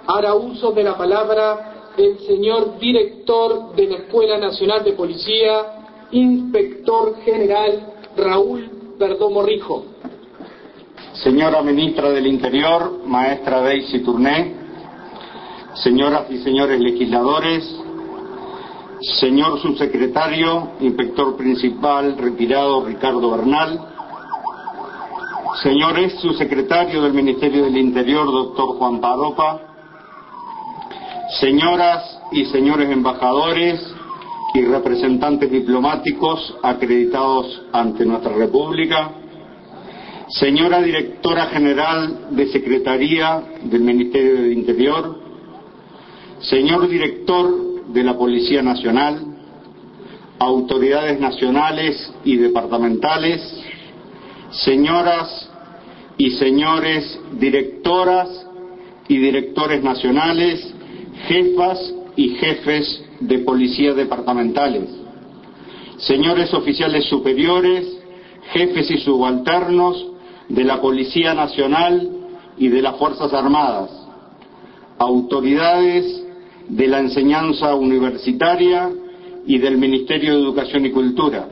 hará uso de la palabra el señor director de la Escuela Nacional de Policía, Inspector General Raúl Perdomo Rijo. Señora Ministra del Interior, Maestra Daisy Tourné, señoras y señores legisladores, señor Subsecretario, Inspector Principal retirado Ricardo Bernal, señor Subsecretario del Ministerio del Interior, doctor Juan Paropa, señoras y señores embajadores y representantes diplomáticos acreditados ante nuestra República, señora Directora General de Secretaría del Ministerio del Interior, señor Director de la Policía Nacional, autoridades nacionales y departamentales, señoras y señores directoras y directores nacionales, jefas y jefes de policía departamentales, señores oficiales superiores, jefes y subalternos de la Policía Nacional y de las Fuerzas Armadas, autoridades de la enseñanza universitaria y del Ministerio de Educación y Cultura,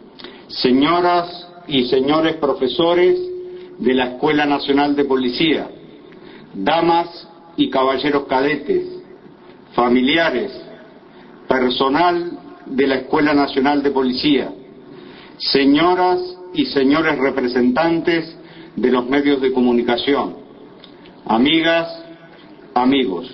señoras y señores profesores de la Escuela Nacional de Policía, damas y caballeros cadetes, familiares, personal de la Escuela Nacional de Policía, señoras y señores representantes de los medios de comunicación, amigas, amigos.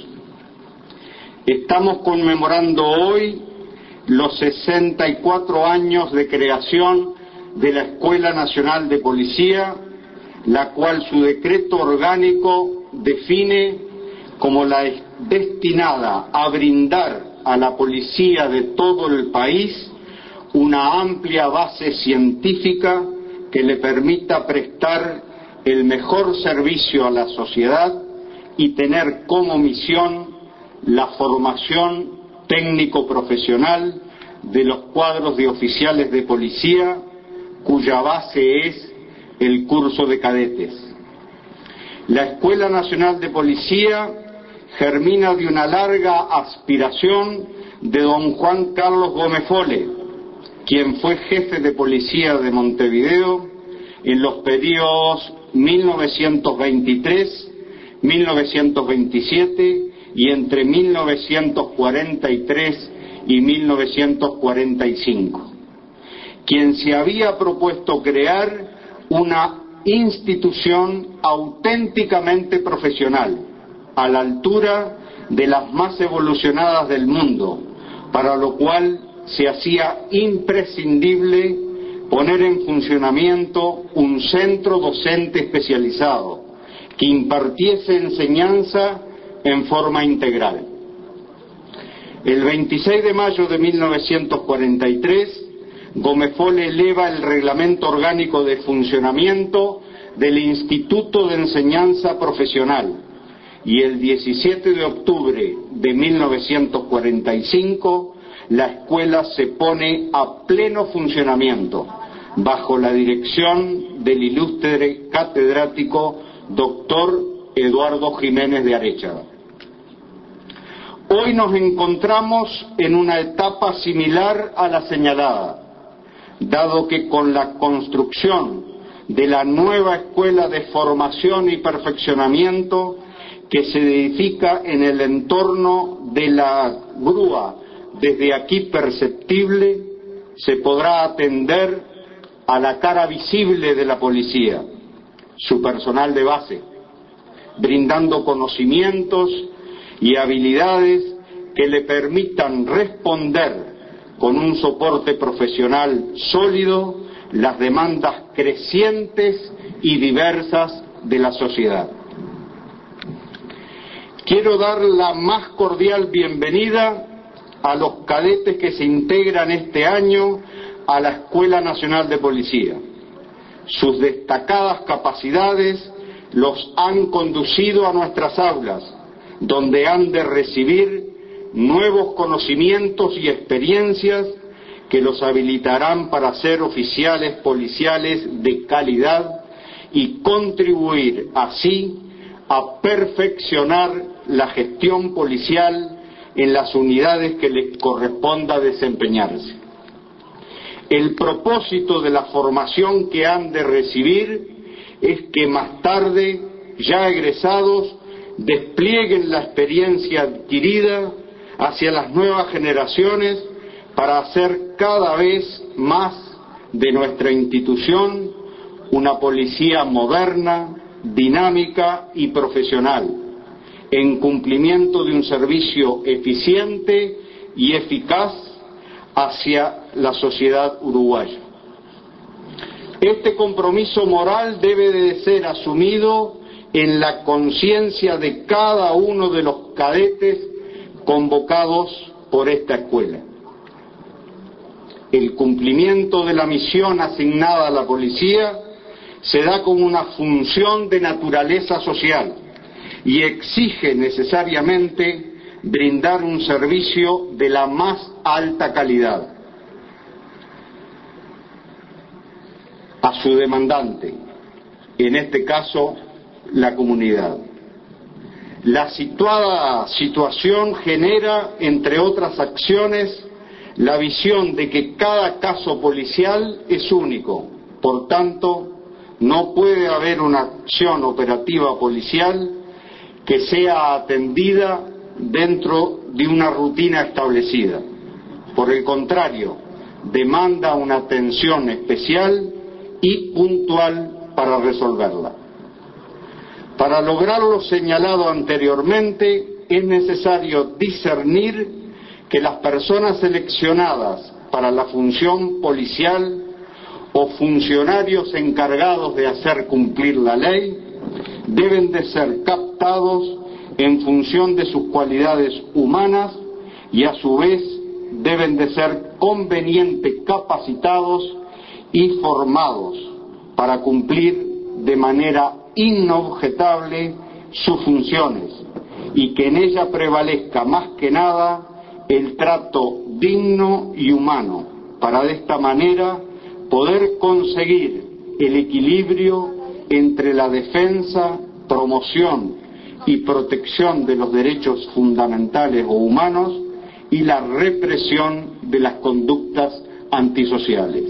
Estamos conmemorando hoy los 64 años de creación de la Escuela Nacional de Policía, la cual su decreto orgánico define como la destinada a brindar a la policía de todo el país una amplia base científica que le permita prestar el mejor servicio a la sociedad y tener como misión la formación técnico-profesional de los cuadros de oficiales de policía, cuya base es el curso de cadetes. La Escuela Nacional de Policía germina de una larga aspiración de don Juan Carlos Gómez Fole, quien fue jefe de policía de Montevideo en los periodos 1923, 1927 y entre 1943 y 1945, quien se había propuesto crear una institución auténticamente profesional, a la altura de las más evolucionadas del mundo, para lo cual se hacía imprescindible poner en funcionamiento un centro docente especializado que impartiese enseñanza en forma integral. El 26 de mayo de 1943, Gómez Fole eleva el reglamento orgánico de funcionamiento del Instituto de Enseñanza Profesional y el 17 de octubre de 1945 la escuela se pone a pleno funcionamiento bajo la dirección del ilustre catedrático doctor Eduardo Jiménez de Aréchaga. Hoy nos encontramos en una etapa similar a la señalada, dado que con la construcción de la nueva escuela de formación y perfeccionamiento que se edifica en el entorno de la grúa desde aquí perceptible, se podrá atender a la cara visible de la policía, su personal de base, brindando conocimientos y habilidades que le permitan responder con un soporte profesional sólido las demandas crecientes y diversas de la sociedad. Quiero dar la más cordial bienvenida a los cadetes que se integran este año a la Escuela Nacional de Policía. Sus destacadas capacidades los han conducido a nuestras aulas, donde han de recibir nuevos conocimientos y experiencias que los habilitarán para ser oficiales policiales de calidad y contribuir así a perfeccionar la gestión policial en las unidades que les corresponda desempeñarse. El propósito de la formación que han de recibir es que más tarde, ya egresados, desplieguen la experiencia adquirida hacia las nuevas generaciones para hacer cada vez más de nuestra institución una policía moderna, dinámica y profesional, en cumplimiento de un servicio eficiente y eficaz hacia la sociedad uruguaya. Este compromiso moral debe de ser asumido en la conciencia de cada uno de los cadetes convocados por esta escuela. El cumplimiento de la misión asignada a la policía se da como una función de naturaleza social y exige necesariamente brindar un servicio de la más alta calidad a su demandante, en este caso la comunidad. La situada situación genera, entre otras acciones, la visión de que cada caso policial es único, por tanto, no puede haber una acción operativa policial que sea atendida dentro de una rutina establecida. Por el contrario, demanda una atención especial y puntual para resolverla. Para lograr lo señalado anteriormente, es necesario discernir que las personas seleccionadas para la función policial o funcionarios encargados de hacer cumplir la ley deben de ser captados en función de sus cualidades humanas y a su vez deben de ser convenientemente capacitados y formados para cumplir de manera inobjetable sus funciones y que en ella prevalezca más que nada el trato digno y humano, para de esta manera poder conseguir el equilibrio entre la defensa, promoción y protección de los derechos fundamentales o humanos y la represión de las conductas antisociales.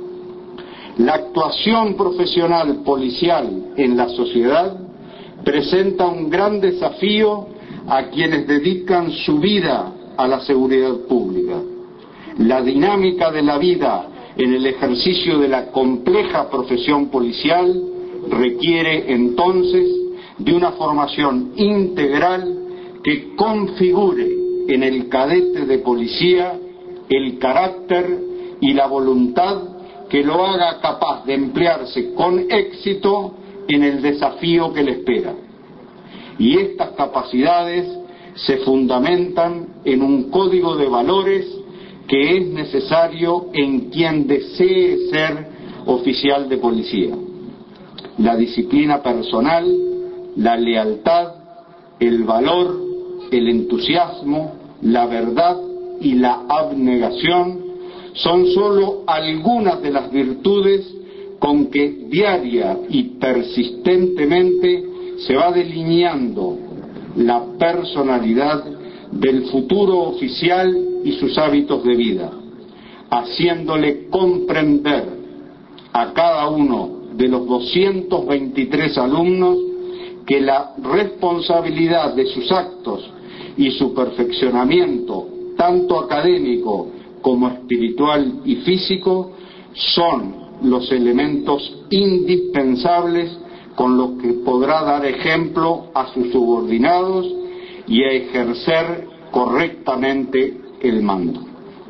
La actuación profesional policial en la sociedad presenta un gran desafío a quienes dedican su vida a la seguridad pública. La dinámica de la vida en el ejercicio de la compleja profesión policial requiere entonces de una formación integral que configure en el cadete de policía el carácter y la voluntad que lo haga capaz de emplearse con éxito en el desafío que le espera. Y estas capacidades se fundamentan en un código de valores que es necesario en quien desee ser oficial de policía. La disciplina personal, la lealtad, el valor, el entusiasmo, la verdad y la abnegación son sólo algunas de las virtudes con que diaria y persistentemente se va delineando la personalidad del futuro oficial y sus hábitos de vida, haciéndole comprender a cada uno de los 223 alumnos que la responsabilidad de sus actos y su perfeccionamiento, tanto académico como espiritual y físico, son los elementos indispensables con los que podrá dar ejemplo a sus subordinados y a ejercer correctamente el mando.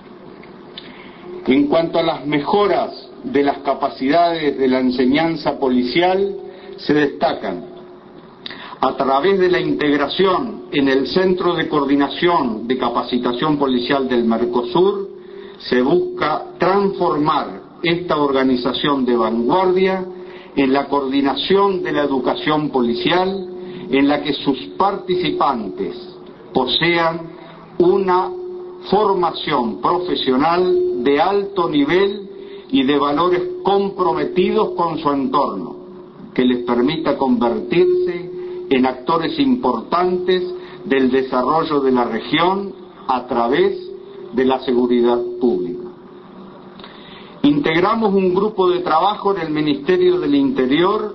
En cuanto a las mejoras de las capacidades de la enseñanza policial, se destacan a través de la integración en el Centro de Coordinación de Capacitación Policial del Mercosur, se busca transformar esta organización de vanguardia en la coordinación de la educación policial, en la que sus participantes posean una formación profesional de alto nivel y de valores comprometidos con su entorno, que les permita convertirse en actores importantes del desarrollo de la región a través de la seguridad pública. Integramos un grupo de trabajo en el Ministerio del Interior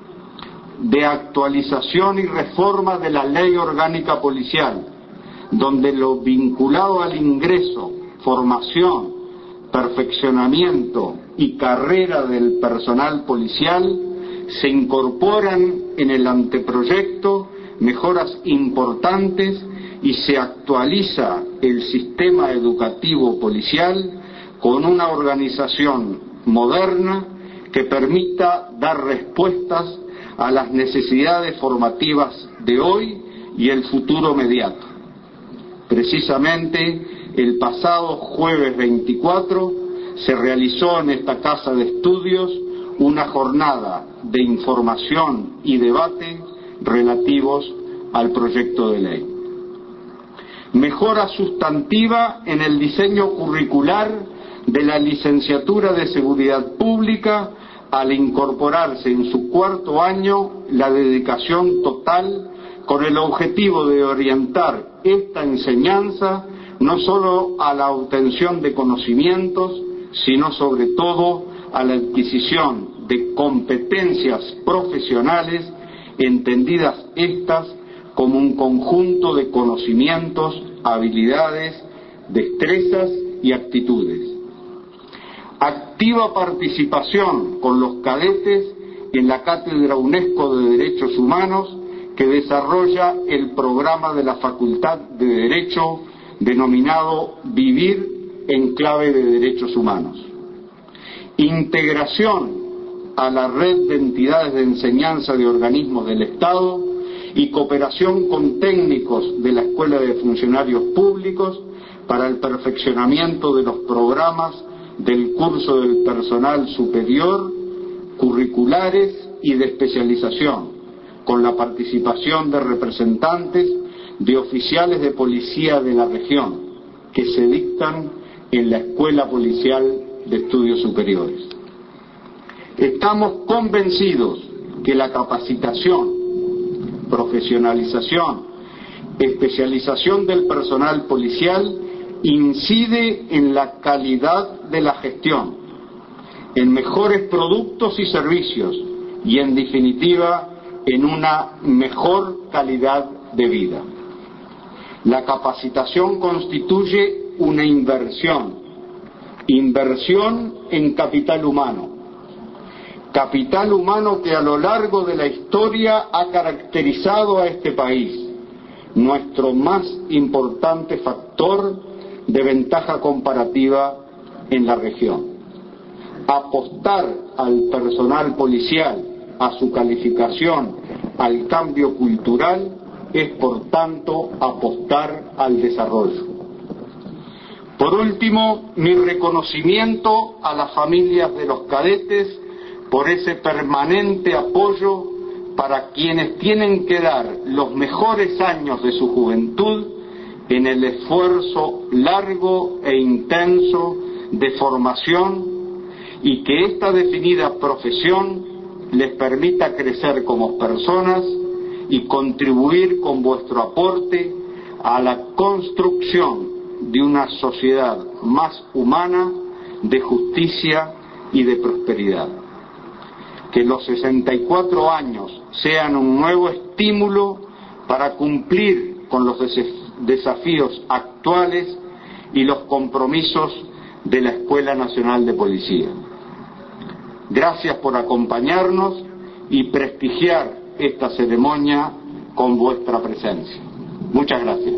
de actualización y reforma de la Ley Orgánica Policial, donde lo vinculado al ingreso, formación, perfeccionamiento y carrera del personal policial se incorporan en el anteproyecto mejoras importantes y se actualiza el sistema educativo policial con una organización moderna que permita dar respuestas a las necesidades formativas de hoy y el futuro inmediato. Precisamente el pasado jueves 24 se realizó en esta casa de estudios una jornada de información y debate relativos al proyecto de ley. Mejora sustantiva en el diseño curricular de la licenciatura de Seguridad Pública al incorporarse en su cuarto año la dedicación total con el objetivo de orientar esta enseñanza no solo a la obtención de conocimientos, sino sobre todo a la adquisición de competencias profesionales, entendidas estas como un conjunto de conocimientos, habilidades, destrezas y actitudes. Activa participación con los cadetes en la Cátedra UNESCO de Derechos Humanos que desarrolla el programa de la Facultad de Derecho denominado Vivir en Clave de Derechos Humanos. Integración a la red de entidades de enseñanza de organismos del Estado y cooperación con técnicos de la Escuela de Funcionarios Públicos para el perfeccionamiento de los programas del curso del personal superior, curriculares y de especialización, con la participación de representantes de oficiales de policía de la región que se dictan en la Escuela Policial de Estudios Superiores. Estamos convencidos que la capacitación, profesionalización, especialización del personal policial incide en la calidad de la gestión, en mejores productos y servicios y, en definitiva, en una mejor calidad de vida. La capacitación constituye una inversión en capital humano que a lo largo de la historia ha caracterizado a este país, nuestro más importante factor de ventaja comparativa en la región. Apostar al personal policial, a su calificación, al cambio cultural, es por tanto apostar al desarrollo. Por último, mi reconocimiento a las familias de los cadetes por ese permanente apoyo para quienes tienen que dar los mejores años de su juventud en el esfuerzo largo e intenso de formación y que esta definida profesión les permita crecer como personas y contribuir con vuestro aporte a la construcción de una sociedad más humana, de justicia y de prosperidad. Que los 64 años sean un nuevo estímulo para cumplir con los desafíos actuales y los compromisos de la Escuela Nacional de Policía. Gracias por acompañarnos y prestigiar esta ceremonia con vuestra presencia. Muchas gracias.